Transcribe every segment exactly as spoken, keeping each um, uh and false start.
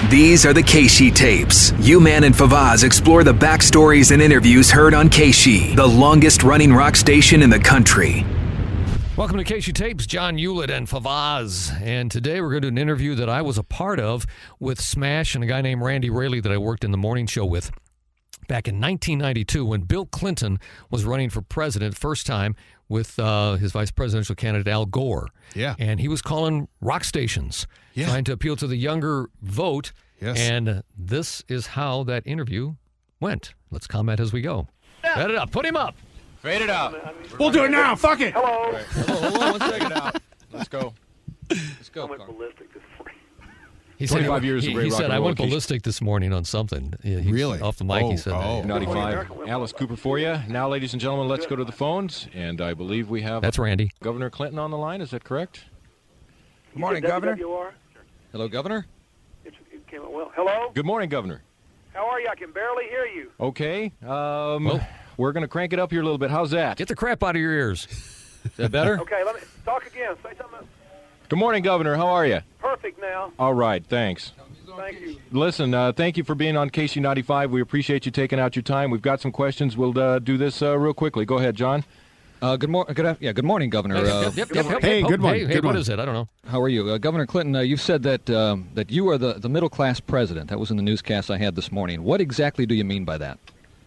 These are the Keishi tapes. U-Man and Favaz explore the backstories and interviews heard on Keishi, the longest-running rock station in the country. Welcome to Keishi Tapes, John Hewlett and Favaz. And today we're going to do an interview that I was a part of with Smash and a guy named Randy Raley that I worked in the morning show with back in nineteen ninety-two when Bill Clinton was running for president first time with uh, his vice presidential candidate Al Gore. Yeah. And he was calling rock stations, yeah. trying to appeal to the younger vote. Yes. And this is how that interview went. Let's comment as we go. Set it up. Put him up. Fade it out. We'll do it now. Fuck it. Hello. Right. Hold on, hold on one second out. Let's go. Let's go. I went ballistic this morning. He said, twenty-five years he, of great he rock said and I roll went location. ballistic this morning on something. Yeah, he, Really? Off the mic, Oh, he said oh. that. ninety-five. Alice Cooper for you. Now, ladies and gentlemen, let's go to the phones. And I believe we have That's Randy. Governor Clinton on the line. Is that correct? Good morning, Governor. W W R? Hello, Governor. It, it came out well. Hello. Good morning, Governor. How are you? I can barely hear you. Okay. Um, Well- we're going to crank it up here a little bit. How's that? Get the crap out of your ears. Is that better? Okay, let me talk again. Say something. Good morning, Governor. How are you? Perfect now. All right. Thanks. Thank you. Listen, uh, thank you for being on K C ninety-five. We appreciate you taking out your time. We've got some questions. We'll uh, do this uh, real quickly. Go ahead, John. Uh, good morning. Good af- yeah. Good morning, Governor. Yep, Uh, yep, yep, yep, yep. Hey, Oh, good one, Hey, hey, good what one. is it? I don't know. how are you, uh, Governor Clinton? Uh, you've said that um, that you are the, the middle class president. That was in the newscast I had this morning. What exactly do you mean by that?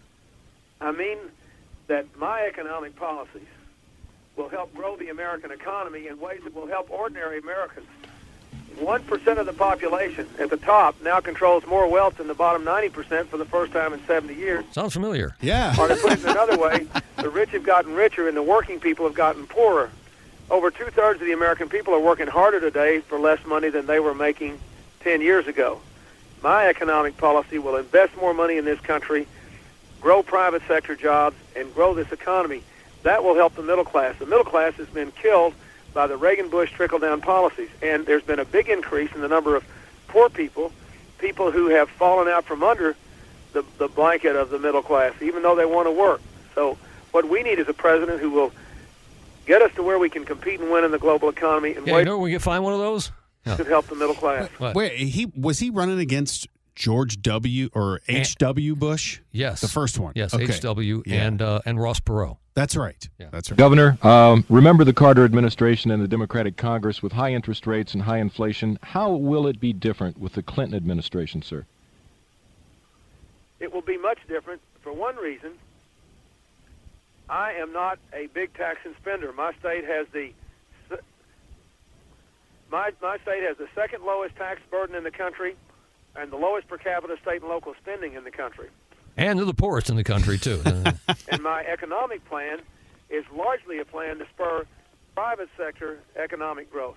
I mean that my economic policies will help grow the American economy in ways that will help ordinary Americans. One percent of the population at the top now controls more wealth than the bottom ninety percent for the first time in seventy years. Sounds familiar. Yeah. Or to put it another way, the rich have gotten richer and the working people have gotten poorer. Over two-thirds of the American people are working harder today for less money than they were making ten years ago. My economic policy will invest more money in this country, grow private sector jobs, and grow this economy. That will help the middle class. The middle class has been killed by the Reagan-Bush trickle-down policies, and there's been a big increase in the number of poor people, people who have fallen out from under the, the blanket of the middle class, even though they want to work. So what we need is a president who will get us to where we can compete and win in the global economy in Yeah, you ways know where we can find one of those? that could help the middle class. What? Wait, he was he running against George W. or H W. Bush? Yes. The first one. Yes, Okay. H W Yeah. and uh, and Ross Perot. That's right. Yeah. That's right. Governor, um, remember the Carter administration and the Democratic Congress with high interest rates and high inflation. How will it be different with the Clinton administration, sir? It will be much different for one reason. I am not a big tax and spender. My state has the my my state has the second lowest tax burden in the country and the lowest per capita state and local spending in the country. And they're the poorest in the country, too. Uh, And my economic plan is largely a plan to spur private sector economic growth.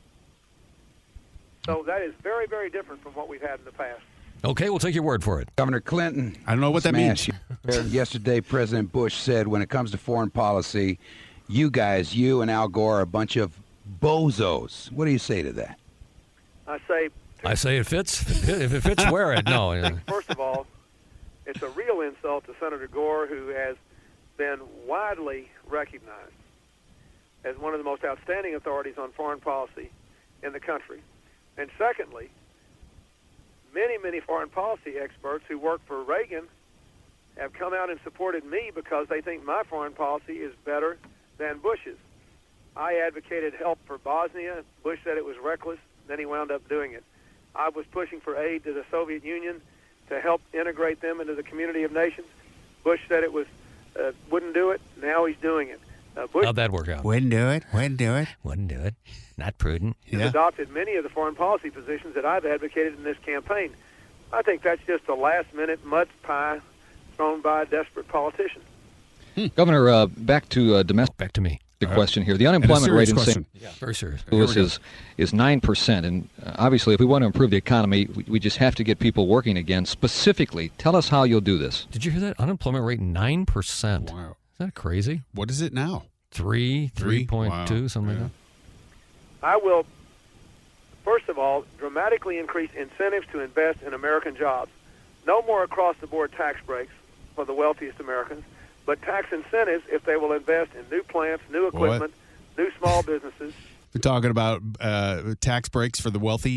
So that is very, very different from what we've had in the past. okay, we'll take your word for it. Governor Clinton. I don't know what that Smash. means. Yesterday, President Bush said when it comes to foreign policy, you guys, you and Al Gore, are a bunch of bozos. What do you say to that? I say, I say it fits. If it fits, wear it. No. uh, first of all, it's a real insult to Senator Gore, who has been widely recognized as one of the most outstanding authorities on foreign policy in the country. And secondly, many, many foreign policy experts who worked for Reagan have come out and supported me because they think my foreign policy is better than Bush's. I advocated help for Bosnia. Bush said it was reckless. Then he wound up doing it. I was pushing for aid to the Soviet Union to help integrate them into the community of nations. Bush said it was uh, wouldn't do it. Now he's doing it. Uh, Bush How'd that work out? Wouldn't do it. Wouldn't do it. Wouldn't do it. Not prudent. has Yeah. adopted many of the foreign policy positions that I've advocated in this campaign. I think that's just a last-minute mud pie thrown by a desperate politician. Governor, uh, back to uh, domestic Back to me. question here. The And a unemployment rate serious in question. Saint Yeah, very serious. Louis is is nine percent, and uh, obviously, if we want to improve the economy, we, we just have to get people working again. Specifically, tell us how you'll do this. Did you hear that? Unemployment rate nine percent. Wow. Isn't that crazy? What is it now? Three, Three? three point two, Wow. something Yeah. like I will, first of all, dramatically increase incentives to invest in American jobs. No more across-the-board tax breaks for the wealthiest Americans, but tax incentives if they will invest in new plants, new equipment, new small businesses. We're talking about uh, tax breaks for the wealthy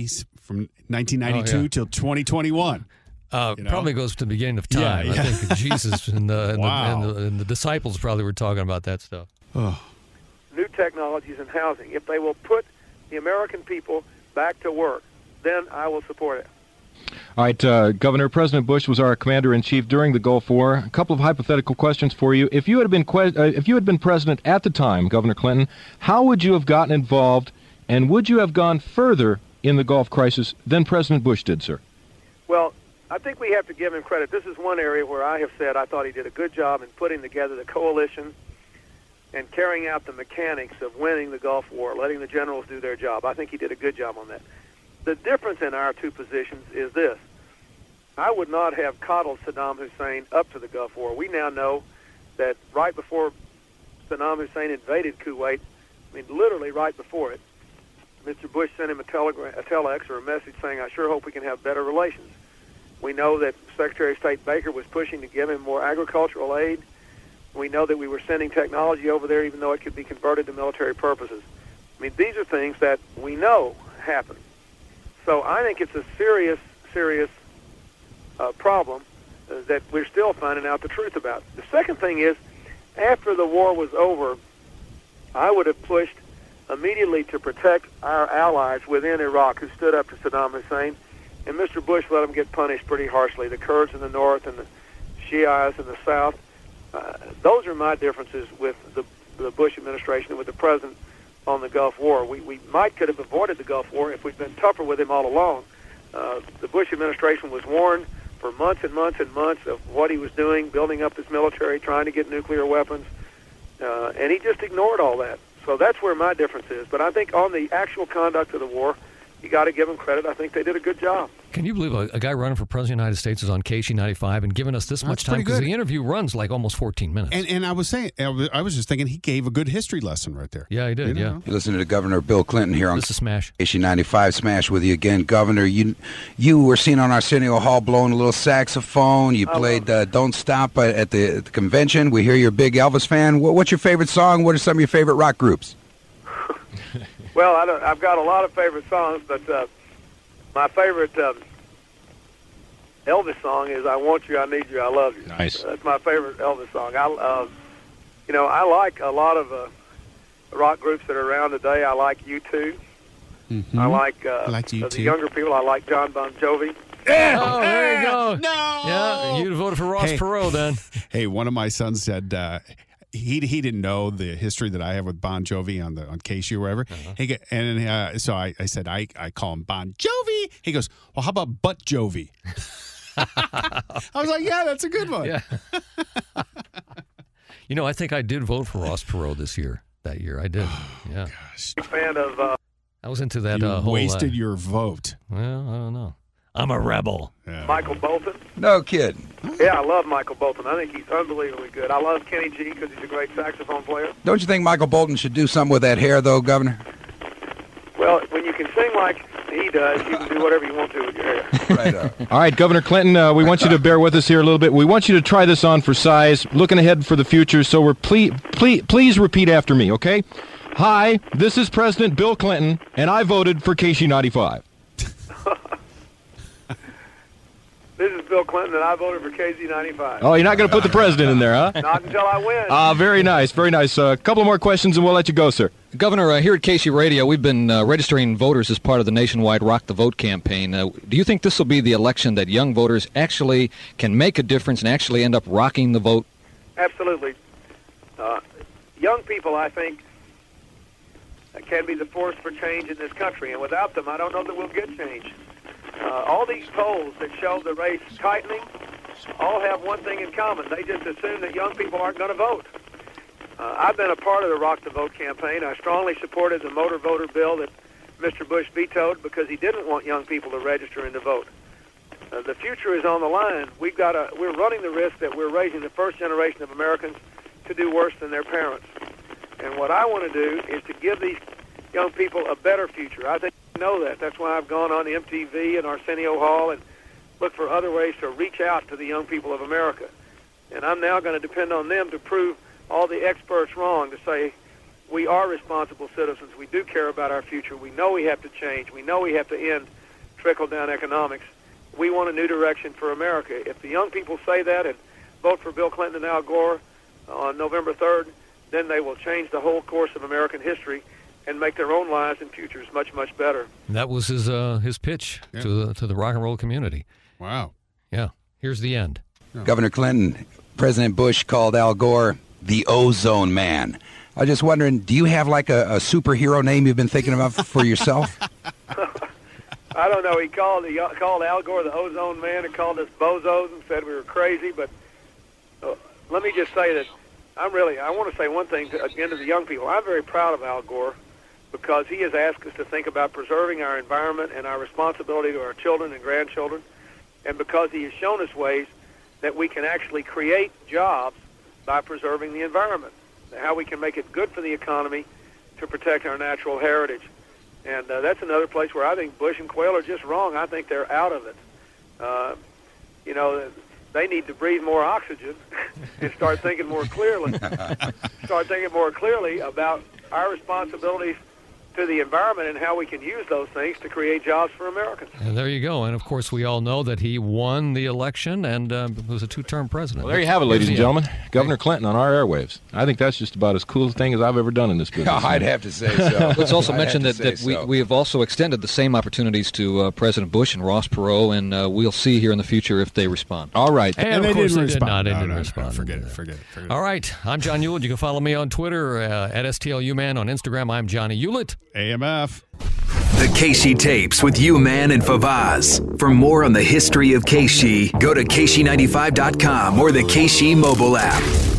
from nineteen ninety-two Oh, yeah. till twenty twenty-one. Uh, You know? Probably goes to the beginning of time. Yeah, yeah. I think Jesus and the, and, Wow. the, and, the, and the disciples probably were talking about that stuff. Oh. New technologies in housing. If they will put the American people back to work, then I will support it. All right, uh, Governor, President Bush was our commander-in-chief during the Gulf War. A couple of hypothetical questions for you. If you had been que- uh, if you had been president at the time, Governor Clinton, how would you have gotten involved, and would you have gone further in the Gulf crisis than President Bush did, sir? Well, I think we have to give him credit. This is one area where I have said I thought he did a good job in putting together the coalition and carrying out the mechanics of winning the Gulf War, letting the generals do their job. I think he did a good job on that. The difference in our two positions is this. I would not have coddled Saddam Hussein up to the Gulf War. We now know that right before Saddam Hussein invaded Kuwait, I mean, literally right before it, Mister Bush sent him a, telegram, a telex or a message saying, I sure hope we can have better relations. We know that Secretary of State Baker was pushing to give him more agricultural aid. We know that we were sending technology over there even though it could be converted to military purposes. I mean, these are things that we know happen. So I think it's a serious, serious uh, problem uh, that we're still finding out the truth about. The second thing is, after the war was over, I would have pushed immediately to protect our allies within Iraq who stood up to Saddam Hussein, and Mister Bush let them get punished pretty harshly, the Kurds in the north and the Shiites in the south. Uh, those are my differences with the, the Bush administration and with the president on the Gulf War. We, we might could have avoided the Gulf War if we'd been tougher with him all along. Uh, the Bush administration was warned for months and months and months of what he was doing, building up his military, trying to get nuclear weapons, uh, and he just ignored all that. So that's where my difference is. But I think on the actual conduct of the war, you got to give them credit. I think they did a good job. Can you believe a, a guy running for president of the United States is on K C ninety-five and giving us this That's much time? pretty Because good. the interview runs like almost fourteen minutes. And and I was saying, I was, I was just thinking he gave a good history lesson right there. yeah, he did, You yeah. know? You listen to Governor Bill Clinton here on This is Smash. K C ninety-five Smash with you again, Governor. You you were seen on Arsenio Hall blowing a little saxophone. You played uh, "Don't Stop" at the, at the convention. We hear you're a big Elvis fan. What, what's your favorite song? What are some of your favorite rock groups? Well, I don't, I've got a lot of favorite songs, but uh, my favorite um, Elvis song is "I Want You, I Need You, I Love You." Nice. Uh, that's my favorite Elvis song. I, uh, you know, I like a lot of uh, rock groups that are around today. I like U two. Mhm. I like, uh, I like U two. uh, the younger people. I like John Bon Jovi. Oh, there you go. No. Yeah, you'd have voted for Ross Hey. Perot then. Hey, one of my sons said uh, he he didn't know the history that I have with Bon Jovi on the on K C or wherever. He go- and uh, so I, I said I, I call him Bon Jovi. He goes, well, how about Butt Jovi? I was like, yeah, that's a good one. Yeah. You know, I think I did vote for Ross Perot this year. That year, I did. Yeah, Big fan of. Uh, I was into that You uh, whole. wasted uh, your vote. well, I don't know. I'm a rebel. Yeah. Michael Bolton. No kidding. Yeah, I love Michael Bolton. I think he's unbelievably good. I love Kenny G because he's a great saxophone player. Don't you think Michael Bolton should do something with that hair, though, Governor? Well, when you can sing like he does, you can do whatever you want to with your hair. Right on. All right, Governor Clinton, uh, we want you to bear with us here a little bit. We want you to try this on for size, looking ahead for the future. So we're please, please, please repeat after me, okay? Hi, this is President Bill Clinton, and I voted for K C ninety-five. This is Bill Clinton, and I voted for K Z ninety-five. Oh, you're not going to put the president in there, huh? Not until I win. Ah, very nice, very nice. A uh, couple more questions, and we'll let you go, sir. Governor, uh, here at K C Radio, we've been uh, registering voters as part of the nationwide Rock the Vote campaign. Uh, do you think this will be the election that young voters actually can make a difference and actually end up rocking the vote? Absolutely. Uh, young people, I think, can be the force for change in this country, and without them, I don't know that we'll get change. Uh, all these polls that show the race tightening all have one thing in common. They just assume that young people aren't going to vote. Uh, I've been a part of the Rock the Vote campaign. I strongly supported the motor voter bill that Mister Bush vetoed because he didn't want young people to register and to vote. Uh, the future is on the line. We've got a, we're running the risk that we're raising the first generation of Americans to do worse than their parents. And what I want to do is to give these young people a better future. I think they know that. That's why I've gone on M T V and Arsenio Hall and looked for other ways to reach out to the young people of America. And I'm now going to depend on them to prove all the experts wrong, to say we are responsible citizens. We do care about our future. We know we have to change. We know we have to end trickle-down economics. We want a new direction for America. If the young people say that and vote for Bill Clinton and Al Gore on November third, then they will change the whole course of American history and make their own lives and futures much, much better. That was his uh, his pitch Yeah. to the to the rock and roll community. Wow. Yeah. Here's the end. Governor Clinton, President Bush called Al Gore the Ozone Man. I was just wondering, do you have like a, a superhero name you've been thinking about for yourself? I don't know. He called he called Al Gore the Ozone Man and called us bozos and said we were crazy. But uh, let me just say that I'm really, I want to say one thing to, again to the young people. I'm very proud of Al Gore because he has asked us to think about preserving our environment and our responsibility to our children and grandchildren, and because he has shown us ways that we can actually create jobs by preserving the environment, how we can make it good for the economy to protect our natural heritage. And uh, that's another place where I think Bush and Quayle are just wrong. I think they're out of it. Uh, you know, they need to breathe more oxygen and start thinking more clearly. Start thinking more clearly about our responsibilities to the environment and how we can use those things to create jobs for Americans. And there you go. And of course, we all know that he won the election and uh, was a two-term president. Well, there you have it, ladies and gentlemen. Governor Clinton on our airwaves. I think that's just about as cool a thing as I've ever done in this business. I'd have to say so. Let's also I'd mention have that, to that say we, so. we have also extended the same opportunities to uh, President Bush and Ross Perot, and uh, we'll see here in the future if they respond. All right. And, And of they course, didn't they did respond. not. They No, didn't no, no, respond. forget it, forget it, forget it. All right. I'm John Hewlett. You can follow me on Twitter uh, at S T L U Man. On Instagram, I'm Johnny Hewlett. A M F. The Casey Tapes with U-Man and Favaz. For more on the history of Casey, go to Casey ninety-five dot com or the Casey mobile app.